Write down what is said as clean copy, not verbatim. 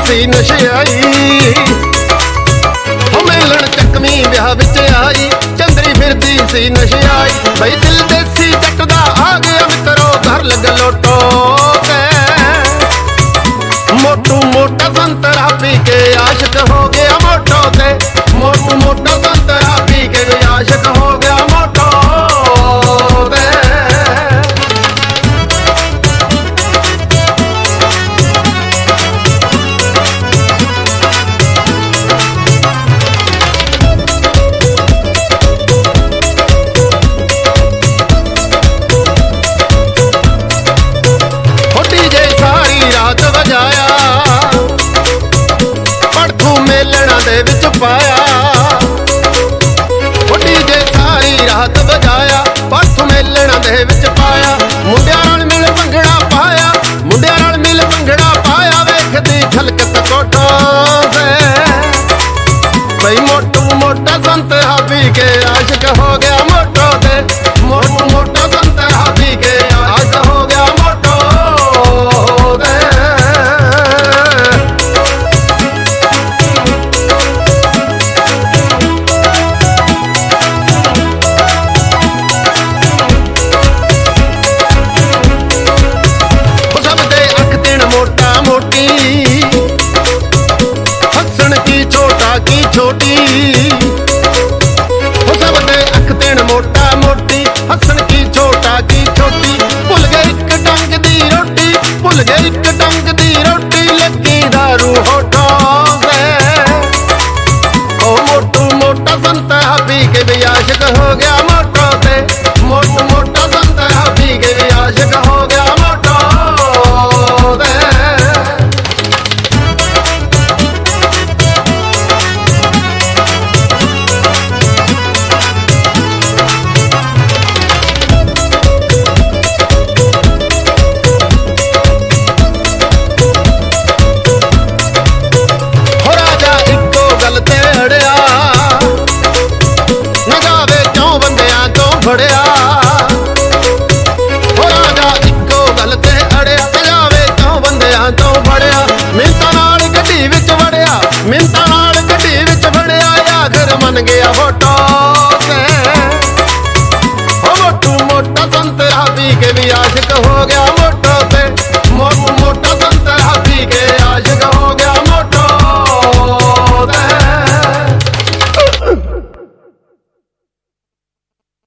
सी नशियाई हो मिलन चकमी ब्याह विच आई चंदरी फिरदी सी नशियाई बई दिल देसी जट दा आ गया मित्रो घर लग लोटो के मोटू मोटा संतरा पी के आशिक हो गया मोटो ते मोटू मोटा संतरा पी के आशिक हो गया मोटो ते विच पाया डीजे सारी रात बजाया परसों मेलना दे विच पाया मुंडिया नाल मिल भंगड़ा पाया मुंडिया नाल मिल भंगड़ा पाया वेखदी छलकत कोठो से बई मोटू मोटा संत हाबी के आशिक हो गया मोटो ते मोटू मोटा संत हाबी के आशिक हो गया मोटो ते छोटी हो सब दे अख देन मोटा मोटी हसन की छोटा की छोटी भुल गए एक डंग दी रोटी भुल गए एक डंग दी रोटी लगी दारू होठों से ओ मोटू मोटा संत हाबी के भी आशिक हो गया मोटो ते मोटू मोटा संत हाबी के भी आशिक हो गया मोटो ते फड़िया